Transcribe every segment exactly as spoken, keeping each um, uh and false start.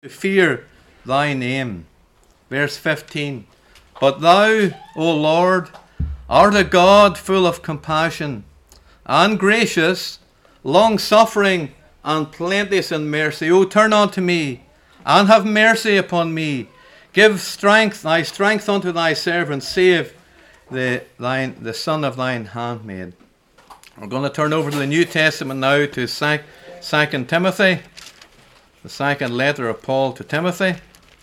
to fear thy name. Verse fifteen. But thou, O Lord, art a God full of compassion and gracious, long-suffering and plenteous in mercy. O turn unto me and have mercy upon me. Give strength, thy strength unto thy servant. Save the, thine, the son of thine handmaid. We're going to turn over to the New Testament now to Second Timothy, the second letter of Paul to Timothy.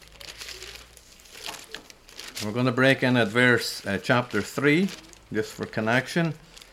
We're going to break in at verse uh, chapter three, just for connection.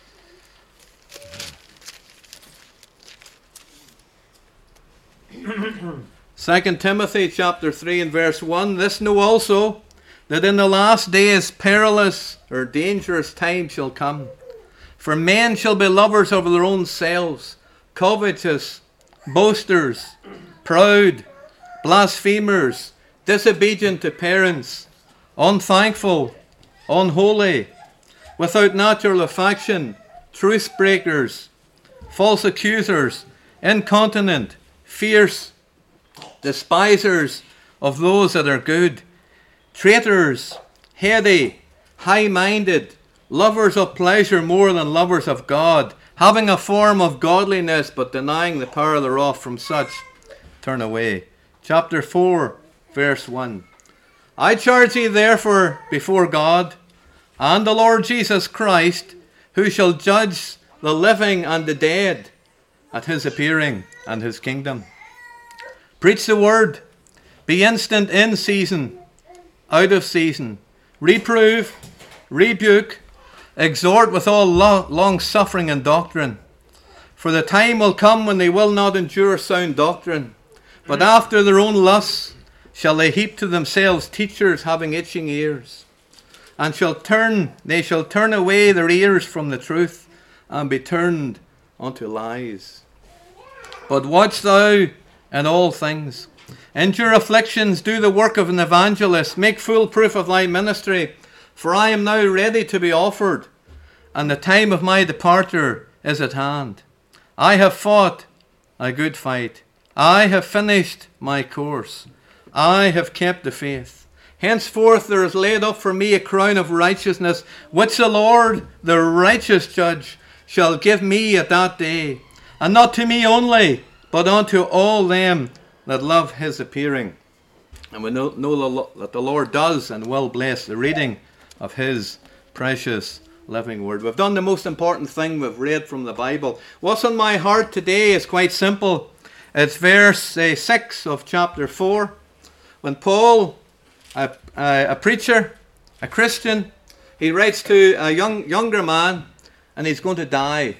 Second Timothy chapter three and verse one. This know also, that in the last days perilous or dangerous times shall come. For men shall be lovers of their own selves, covetous, boasters, proud, blasphemers, disobedient to parents, unthankful, unholy, without natural affection, truce breakers, false accusers, incontinent, fierce, despisers of those that are good, traitors, heady, high-minded, lovers of pleasure more than lovers of God, having a form of godliness but denying the power thereof. From such turn away. Chapter four, verse one. I charge thee therefore before God and the Lord Jesus Christ, who shall judge the living and the dead at his appearing and his kingdom. Preach the word. Be instant in season, out of season. Reprove, rebuke, exhort with all lo- long suffering and doctrine. For the time will come when they will not endure sound doctrine, but after their own lusts shall they heap to themselves teachers having itching ears, and shall turn, they shall turn away their ears from the truth, and be turned unto lies. But watch thou in all things, endure afflictions, do the work of an evangelist, make full proof of thy ministry. For I am now ready to be offered, and the time of my departure is at hand. I have fought a good fight. I have finished my course. I have kept the faith. Henceforth there is laid up for me a crown of righteousness, which the Lord, the righteous judge, shall give me at that day, and not to me only, but unto all them that love his appearing. And we know, know that the Lord does and will bless the reading of his precious living word. We've done the most important thing. We've read from the Bible. What's on my heart today is quite simple. It's verse uh, six of chapter four. When Paul, a, a, a preacher, a Christian, he writes to a young younger man, and he's going to die.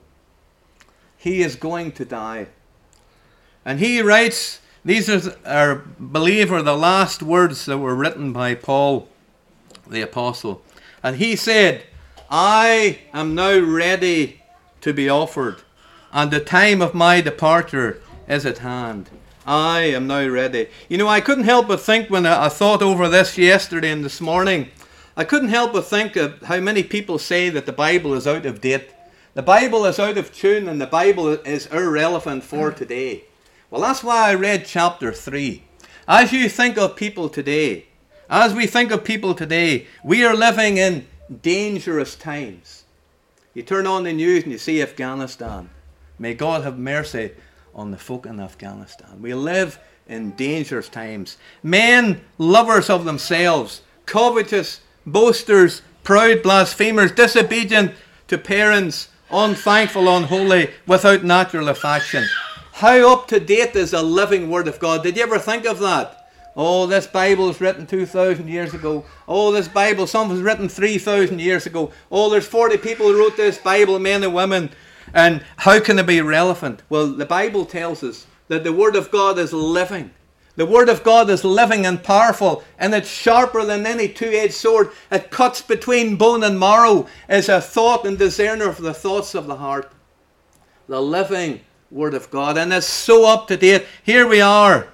He is going to die. And he writes, these are, are believe are the last words that were written by Paul the apostle. And he said, I am now ready to be offered, and the time of my departure is at hand. I am now ready. You know, I couldn't help but think when I thought over this yesterday and this morning, I couldn't help but think of how many people say that the Bible is out of date. The Bible is out of tune and the Bible is irrelevant for today. Well, that's why I read chapter three. As you think of people today, as we think of people today, we are living in dangerous times. You turn on the news and you see Afghanistan. May God have mercy on the folk in Afghanistan. We live in dangerous times. Men, lovers of themselves, covetous, boasters, proud, blasphemers, disobedient to parents, unthankful, unholy, without natural affection. How up to date is the living word of God? Did you ever think of that? Oh, this Bible was written two thousand years ago. Oh, this Bible, some was written three thousand years ago. Oh, there's forty people who wrote this Bible, men and women. And how can it be relevant? Well, the Bible tells us that the Word of God is living. The Word of God is living and powerful, and it's sharper than any two-edged sword. It cuts between bone and marrow, is a thought and discerner of the thoughts of the heart. The living Word of God, and it's so up to date. Here we are.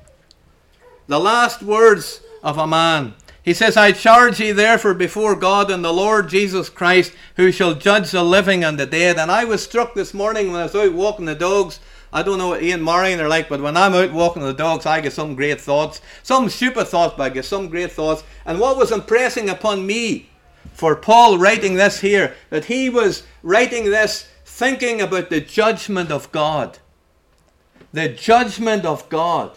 The last words of a man. He says, I charge ye therefore before God and the Lord Jesus Christ, who shall judge the living and the dead. And I was struck this morning when I was out walking the dogs I don't know what Ian Marion are like, but when I'm out walking the dogs, I get some great thoughts. Some stupid thoughts, but I get some great thoughts. And what was impressing upon me for Paul writing this here, that he was writing this thinking about the judgment of God. The judgment of God.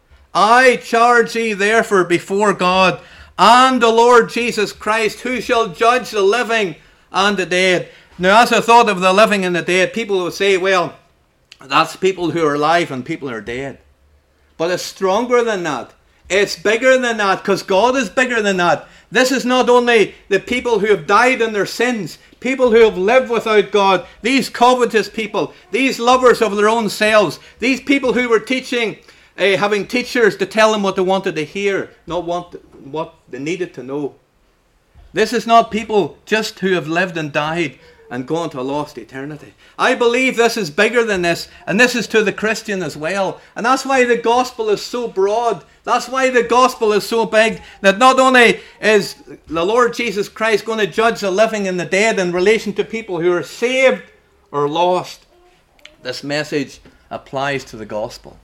I charge thee therefore before God and the Lord Jesus Christ, who shall judge the living and the dead. Now, as I thought of the living and the dead, people would say, well, that's people who are alive and people who are dead. But it's stronger than that. It's bigger than that, because God is bigger than that. This is not only the people who have died in their sins, people who have lived without God, these covetous people, these lovers of their own selves, these people who were teaching, uh, having teachers to tell them what they wanted to hear, not what, what they needed to know. This is not people just who have lived and died and gone to a lost eternity. I believe this is bigger than this, and this is to the Christian as well. And that's why the gospel is so broad. That's why the gospel is so big, that not only is the Lord Jesus Christ going to judge the living and the dead in relation to people who are saved or lost, this message applies to the gospel.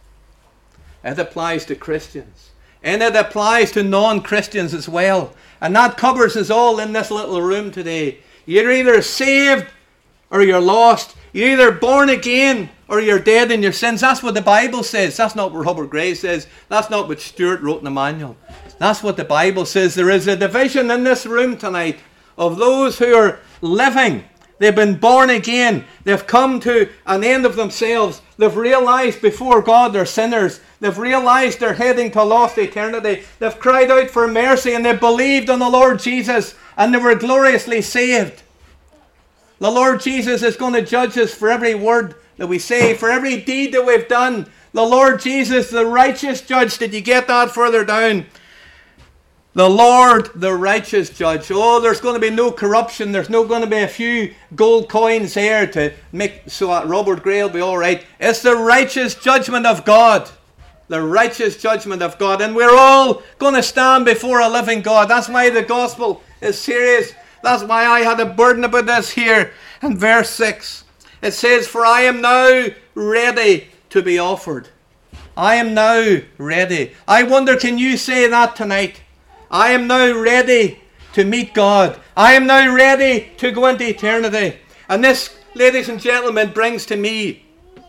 It applies to Christians. And it applies to non-Christians as well. And that covers us all in this little room today. You're either saved or you're lost. You're either born again or you're dead in your sins. That's what the Bible says. That's not what Robert Gray says. That's not what Stuart wrote in the manual. That's what the Bible says. There is a division in this room tonight of those who are living. They've been born again. They've come to an end of themselves. They've realized before God they're sinners. They've realized they're heading to a lost eternity. They've cried out for mercy and they've believed on the Lord Jesus and they were gloriously saved. The Lord Jesus is going to judge us for every word that we say, for every deed that we've done. The Lord Jesus, the righteous judge. Did you get that further down? The Lord, the righteous judge. Oh, there's going to be no corruption. There's not going to be a few gold coins here to make so that Robert Gray will be all right. It's the righteous judgment of God. The righteous judgment of God. And we're all going to stand before a living God. That's why the gospel is serious. That's why I had a burden about this here in verse six. It says, for I am now ready to be offered. I am now ready. I wonder, can you say that tonight? I am now ready to meet God. I am now ready to go into eternity. And this, ladies and gentlemen, brings to me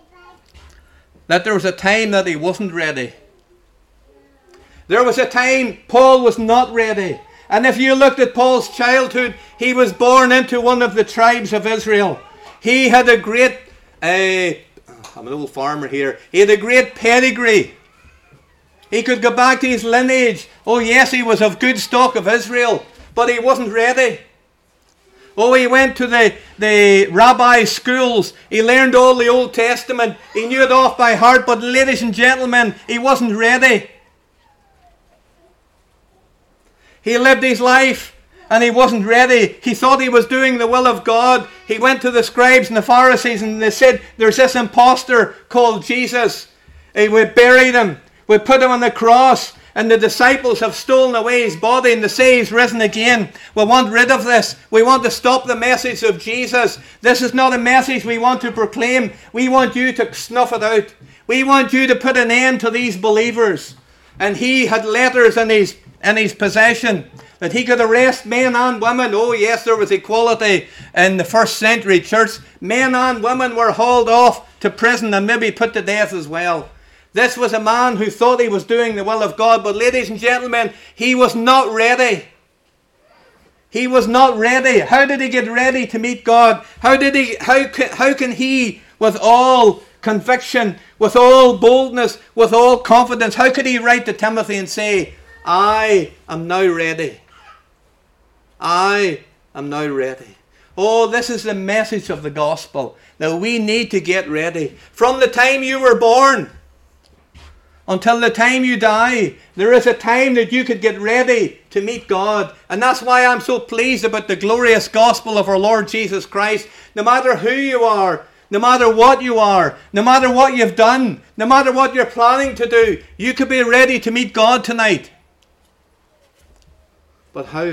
that there was a time that he wasn't ready. There was a time Paul was not ready. And if you looked at Paul's childhood, he was born into one of the tribes of Israel. He had a great, uh, I'm an old farmer here, he had a great pedigree. He could go back to his lineage. Oh yes, he was of good stock of Israel, but he wasn't ready. Oh, he went to the, the rabbi schools. He learned all the Old Testament. He knew it off by heart, but ladies and gentlemen, he wasn't ready. He lived his life and he wasn't ready. He thought he was doing the will of God. He went to the scribes and the Pharisees and they said, there's this impostor called Jesus. We buried him. We put him on the cross. And the disciples have stolen away his body and they say he's risen again. We want rid of this. We want to stop the message of Jesus. This is not a message we want to proclaim. We want you to snuff it out. We want you to put an end to these believers. And he had letters in his, in his possession that he could arrest men and women. Oh yes, there was equality in the first century church. Men and women were hauled off to prison and maybe put to death as well. This was a man who thought he was doing the will of God, but ladies and gentlemen, he was not ready. He was not ready. How did he get ready to meet God? How did he? How can, how can he, with all conviction, with all boldness, with all confidence, how could he write to Timothy and say, I am now ready. I am now ready. Oh, this is the message of the gospel, that we need to get ready. From the time you were born until the time you die, there is a time that you could get ready to meet God. And that's why I'm so pleased about the glorious gospel of our Lord Jesus Christ. No matter who you are, no matter what you are, no matter what you've done, no matter what you're planning to do, you could be ready to meet God tonight. But how?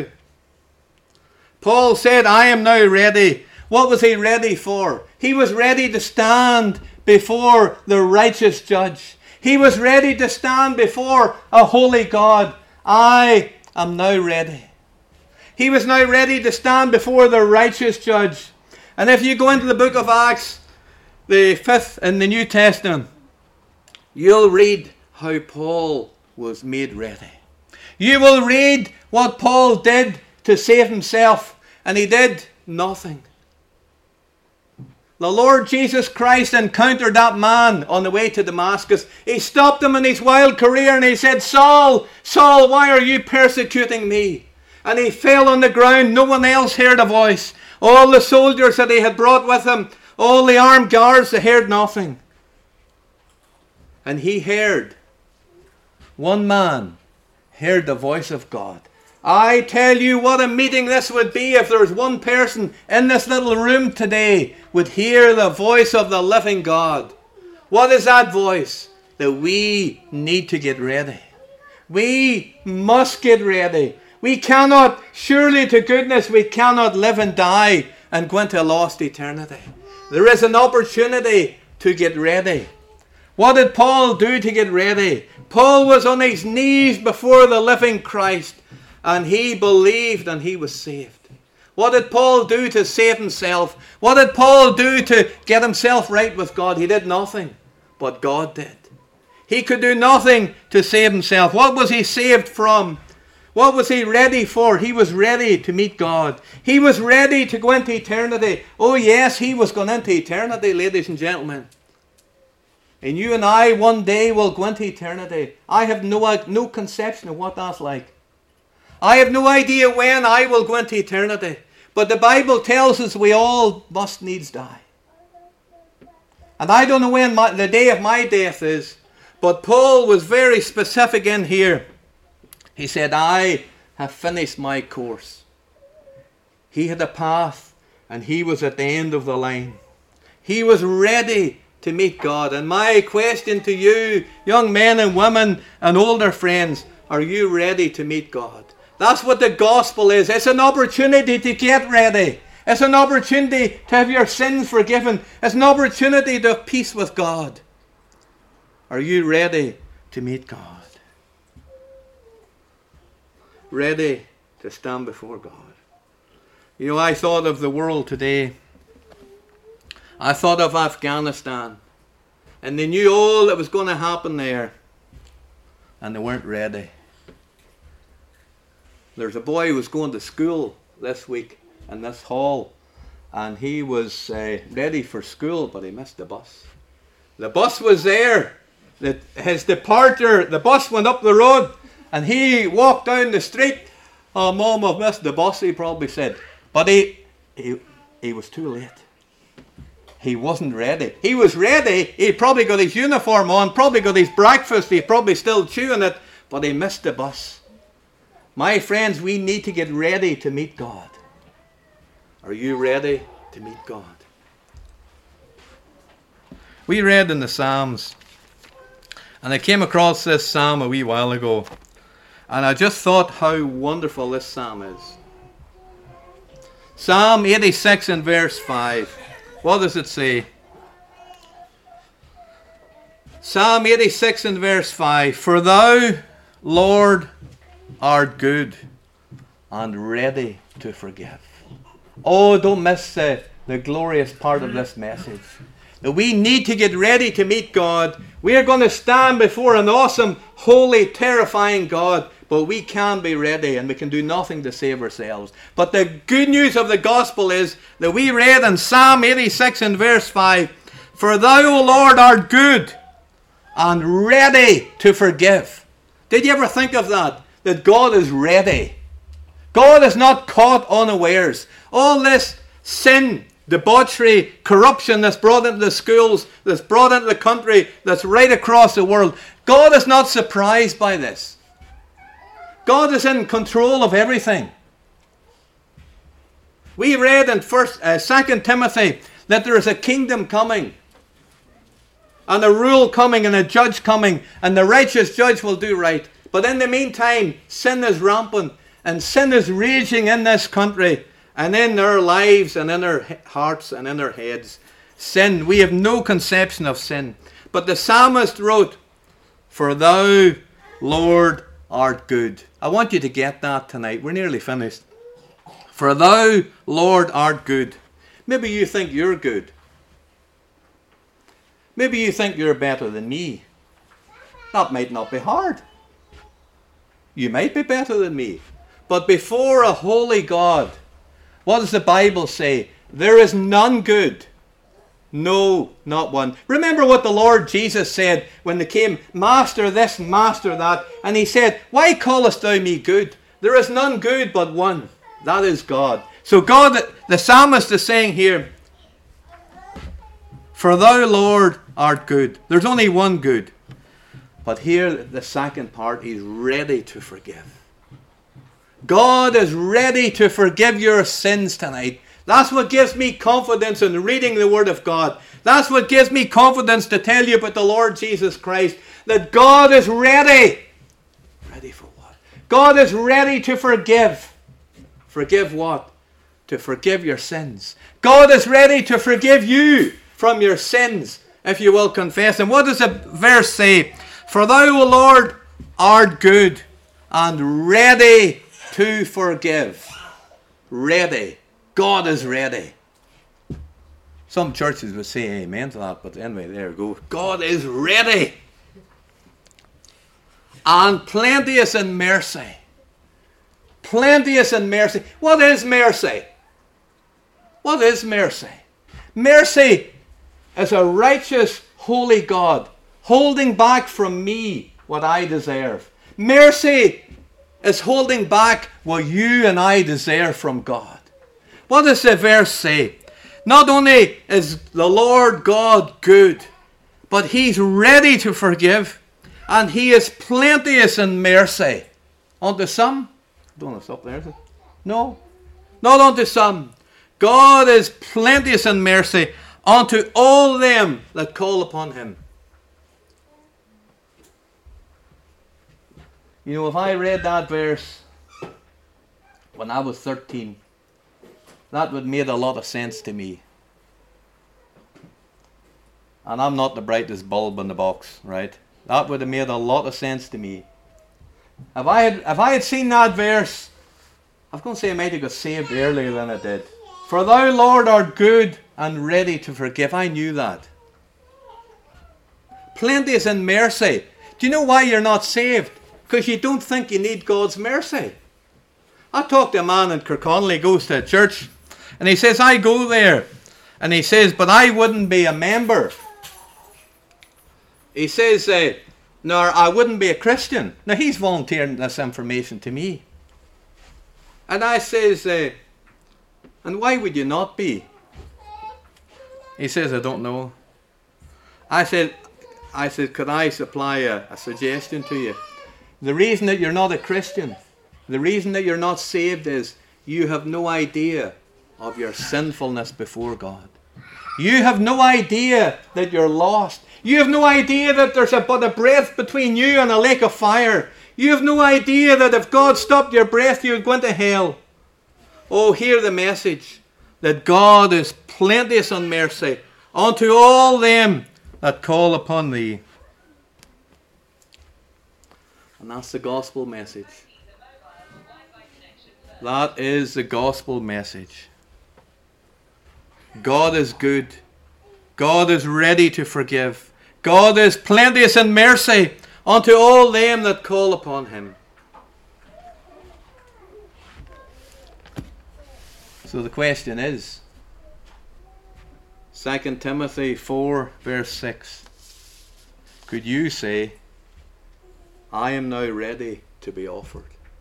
Paul said, I am now ready. What was he ready for? He was ready to stand before the righteous judge. He was ready to stand before a holy God. I am now ready. He was now ready to stand before the righteous judge. And if you go into the book of Acts, the fifth in the New Testament, you'll read how Paul was made ready. You will read what Paul did to save himself, and he did nothing. The Lord Jesus Christ encountered that man on the way to Damascus. He stopped him in his wild career and he said, Saul, Saul, why are you persecuting me? And he fell on the ground. No one else heard a voice. All the soldiers that he had brought with him, all the armed guards, they heard nothing. And he heard, one man heard the voice of God. I tell you what a meeting this would be if there was one person in this little room today would hear the voice of the living God. What is that voice? That we need to get ready. We must get ready. We cannot, surely to goodness, we cannot live and die and go into a lost eternity. There is an opportunity to get ready. What did Paul do to get ready? Paul was on his knees before the living Christ. And he believed and he was saved. What did Paul do to save himself? What did Paul do to get himself right with God? He did nothing, but God did. He could do nothing to save himself. What was he saved from? What was he ready for? He was ready to meet God. He was ready to go into eternity. Oh yes, he was going into eternity, ladies and gentlemen. And you and I one day will go into eternity. I have no, no conception of what that's like. I have no idea when I will go into eternity. But the Bible tells us we all must needs die. And I don't know when my, the day of my death is. But Paul was very specific in here. He said, I have finished my course. He had a path and he was at the end of the line. He was ready to meet God. And my question to you, young men and women and older friends, are you ready to meet God? That's what the gospel is. It's an opportunity to get ready. It's an opportunity to have your sins forgiven. It's an opportunity to have peace with God. Are you ready to meet God? Ready to stand before God. You know, I thought of the world today. I thought of Afghanistan. And they knew all that was going to happen there. And they weren't ready. There's a boy who was going to school this week in this hall, and he was uh, ready for school, but he missed the bus. The bus was there. The, his departure, the bus went up the road, and he walked down the street. Oh, Mom, I've missed the bus, he probably said. But he, he, he was too late. He wasn't ready. He was ready. He probably got his uniform on, probably got his breakfast, he's probably still chewing it, but he missed the bus. My friends, we need to get ready to meet God. Are you ready to meet God? We read in the Psalms, and I came across this psalm a wee while ago, and I just thought how wonderful this psalm is. Psalm eighty-six and verse five. What does it say? Psalm eighty-six and verse five. For thou, Lord, art good and ready to forgive. Oh, don't miss uh, the glorious part of this message. That we need to get ready to meet God. We are going to stand before an awesome, holy, terrifying God. But we can be ready and we can do nothing to save ourselves. But the good news of the gospel is that we read in Psalm eighty-six and verse five, For thou, O Lord, art good and ready to forgive. Did you ever think of that? That God is ready. God is not caught unawares. All this sin, debauchery, corruption that's brought into the schools, that's brought into the country, that's right across the world. God is not surprised by this. God is in control of everything. We read in First, uh, Second Timothy that there is a kingdom coming, and a rule coming, and a judge coming, and the righteous judge will do right. But in the meantime, sin is rampant, and sin is raging in this country, and in our lives, and in our hearts, and in our heads. sin. We have no conception of sin. But the psalmist wrote, "For thou, Lord, art good." I want you to get that tonight. We're nearly finished. For thou, Lord, art good. Maybe you think you're good. Maybe you think you're better than me. That might not be hard. You might be better than me. But before a holy God, what does the Bible say? There is none good. No, not one. Remember what the Lord Jesus said when they came, "Master this, Master that." And he said, "Why callest thou me good? There is none good but one. That is God." So God, the psalmist is saying here, "For thou, Lord, art good." There's only one good. But here, the second part, he's ready to forgive. God is ready to forgive your sins tonight. That's what gives me confidence in reading the Word of God. That's what gives me confidence to tell you about the Lord Jesus Christ. That God is ready. Ready for what? God is ready to forgive. Forgive what? To forgive your sins. God is ready to forgive you from your sins if you will confess. And what does the verse say? "For thou, O Lord, art good and ready to forgive." Ready. God is ready. Some churches would say amen to that, but anyway, there we go. God is ready. And plenteous in mercy. Plenteous in mercy. What is mercy? What is mercy? Mercy is a righteous, holy God holding back from me what I deserve. Mercy is holding back what you and I deserve from God. What does the verse say? Not only is the Lord God good, but he's ready to forgive, and he is plenteous in mercy. Unto some? I don't want to stop there, is it? No. Not unto some. God is plenteous in mercy unto all them that call upon him. You know, if I read that verse when I was thirteen, that would have made a lot of sense to me. And I'm not the brightest bulb in the box, right? That would have made a lot of sense to me. If I had, if I had seen that verse, I was going to say I might have got saved earlier than I did. For thou, Lord, art good and ready to forgive. I knew that. Plenteous in mercy. Do you know why you're not saved? Because you don't think you need God's mercy. I talked to a man in Kirkconnell, he goes to a church, and he says, I go there. And he says, but I wouldn't be a member. He says, uh, nor I wouldn't be a Christian. Now he's volunteering this information to me. And I says, uh, and why would you not be? He says, I don't know. I said, I said, could I supply a, a suggestion to you? The reason that you're not a Christian, the reason that you're not saved is you have no idea of your sinfulness before God. You have no idea that you're lost. You have no idea that there's a, but a breath between you and a lake of fire. You have no idea that if God stopped your breath, you would go into hell. Oh, hear the message that God is plenteous in mercy unto all them that call upon thee. And that's the gospel message. That is the gospel message. God is good. God is ready to forgive. God is plenteous in mercy unto all them that call upon him. So the question is, Second Timothy four verse six, could you say, I am now ready to be offered?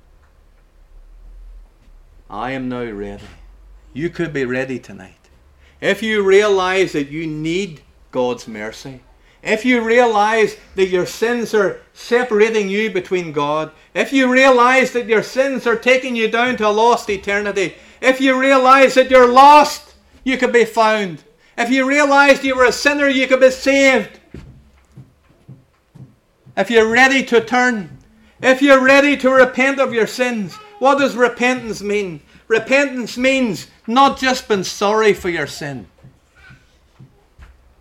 I am now ready. You could be ready tonight. If you realize that you need God's mercy, if you realize that your sins are separating you between God, if you realize that your sins are taking you down to a lost eternity, if you realize that you're lost, you could be found. If you realize you were a sinner, you could be saved. If you're ready to turn, if you're ready to repent of your sins, what does repentance mean? Repentance means not just being sorry for your sin.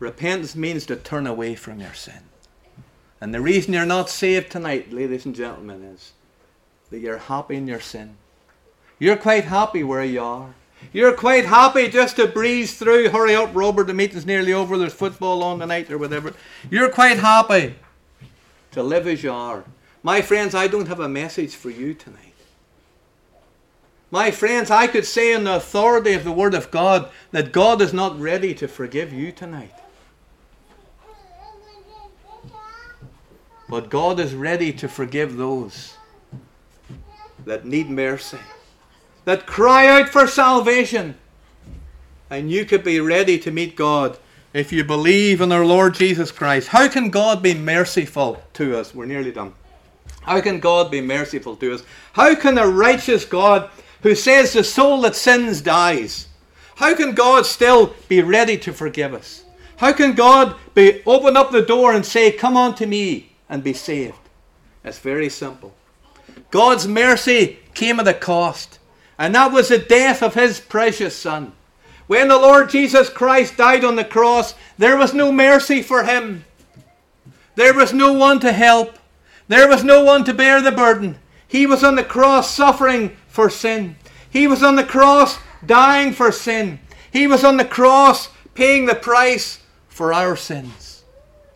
Repentance means to turn away from your sin. And the reason you're not saved tonight, ladies and gentlemen, is that you're happy in your sin. You're quite happy where you are. You're quite happy just to breeze through. Hurry up, Robert, the meeting's nearly over. There's football on tonight or whatever. You're quite happy to live as you are. My friends, I don't have a message for you tonight. My friends, I could say in the authority of the Word of God that God is not ready to forgive you tonight. But God is ready to forgive those that need mercy, that cry out for salvation. And you could be ready to meet God if you believe in our Lord Jesus Christ. How can God be merciful to us? We're nearly done. How can God be merciful to us? How can a righteous God who says the soul that sins dies, how can God still be ready to forgive us? How can God be open up the door and say, come on to me and be saved? It's very simple. God's mercy came at a cost, and that was the death of his precious Son. When the Lord Jesus Christ died on the cross, there was no mercy for him. There was no one to help. There was no one to bear the burden. He was on the cross suffering for sin. He was on the cross dying for sin. He was on the cross paying the price for our sins.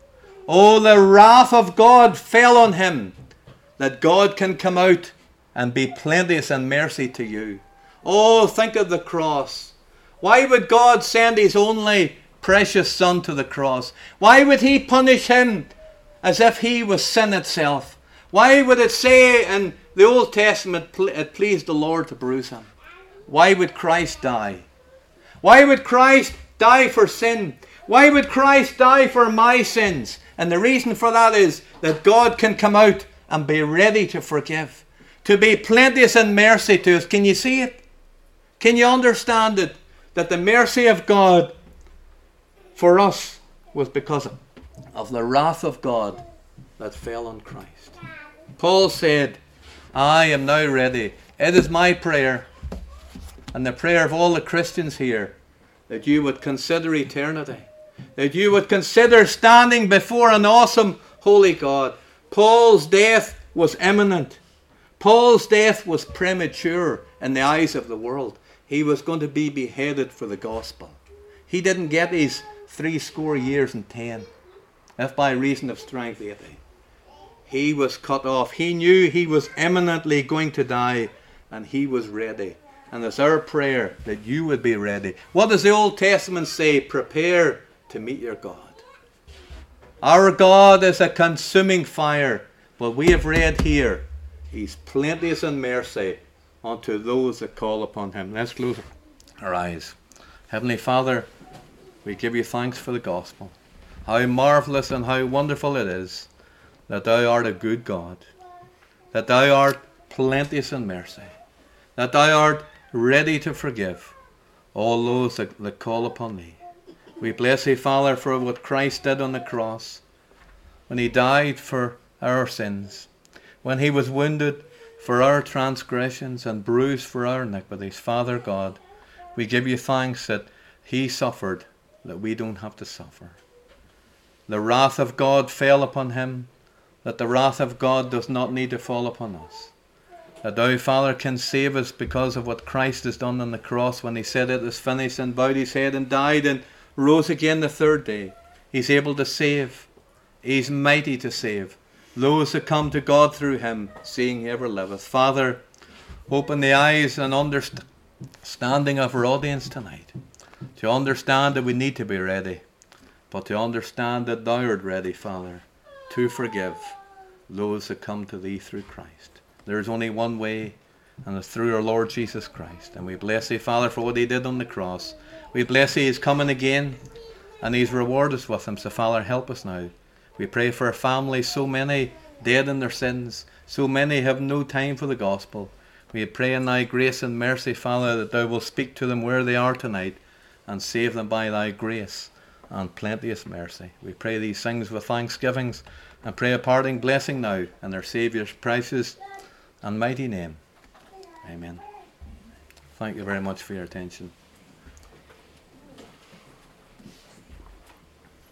Oh, the wrath of God fell on him, that God can come out and be plenteous in mercy to you. Oh, think of the cross. Why would God send his only precious Son to the cross? Why would he punish him as if he was sin itself? Why would it say in the Old Testament it pleased the Lord to bruise him? Why would Christ die? Why would Christ die for sin? Why would Christ die for my sins? And the reason for that is that God can come out and be ready to forgive, to be plenteous in mercy to us. Can you see it? Can you understand it? That the mercy of God for us was because of, of the wrath of God that fell on Christ. Paul said, I am now ready. It is my prayer, and the prayer of all the Christians here, that you would consider eternity, that you would consider standing before an awesome, holy God. Paul's death was imminent. Paul's death was premature in the eyes of the world. He was going to be beheaded for the gospel. He didn't get his three score years and ten, if by reason of strength eighty. He was cut off. He knew he was imminently going to die, and he was ready. And it's our prayer that you would be ready. What does the Old Testament say? Prepare to meet your God. Our God is a consuming fire. But we have read here, he's plenteous in mercy unto those that call upon him. Let's close our eyes. Heavenly Father, we give you thanks for the gospel. How marvelous and how wonderful it is that thou art a good God, that thou art plenteous in mercy, that thou art ready to forgive all those that, that call upon thee. We bless thee, Father, for what Christ did on the cross, when he died for our sins, when he was wounded for our transgressions and bruised for our iniquities. Father God, we give you thanks that he suffered, that we don't have to suffer. The wrath of God fell upon him, that the wrath of God does not need to fall upon us. That thou, Father, can save us because of what Christ has done on the cross when he said it is finished and bowed his head and died and rose again the third day. He's able to save. He's mighty to save those that come to God through him, seeing he ever liveth. Father, open the eyes and understanding of our audience tonight to understand that we need to be ready, but to understand that thou art ready, Father, to forgive those that come to thee through Christ. There is only one way, and it's through our Lord Jesus Christ. And we bless thee, Father, for what he did on the cross. We bless thee, he's coming again, and he's rewarded us with him. So, Father, help us now. We pray for our families, so many dead in their sins, so many have no time for the gospel. We pray in thy grace and mercy, Father, that thou will speak to them where they are tonight and save them by thy grace and plenteous mercy. We pray these things with thanksgivings and pray a parting blessing now in our Saviour's precious and mighty name. Amen. Thank you very much for your attention.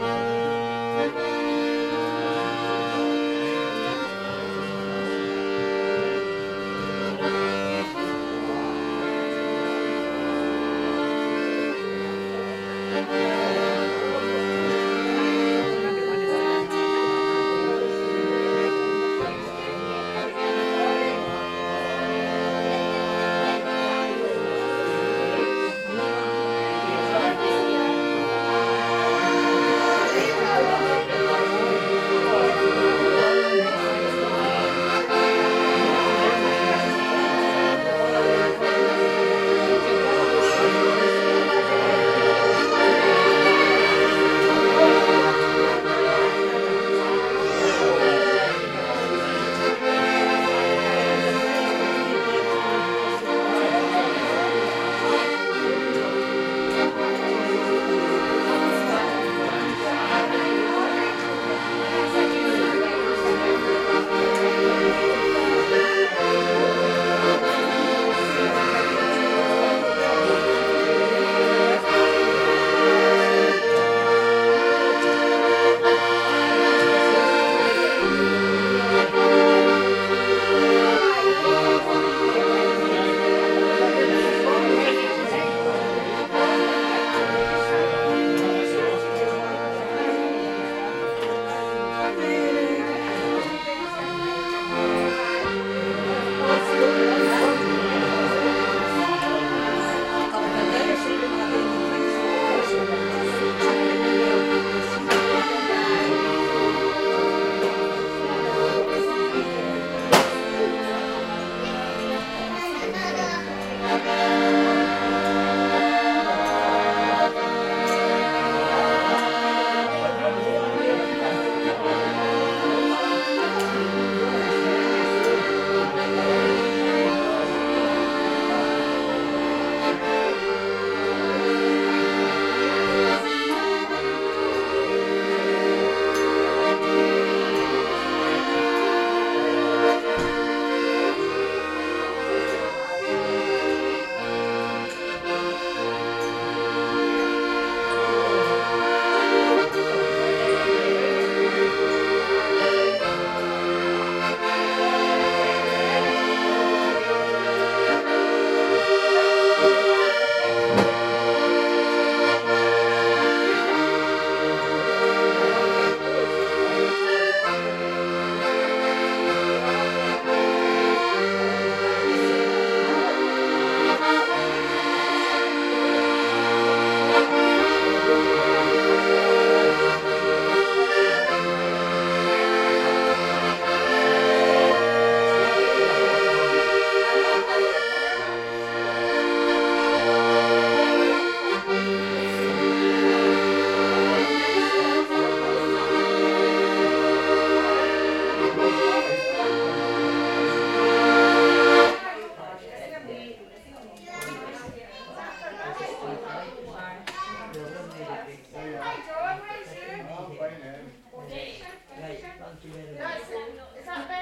Bye.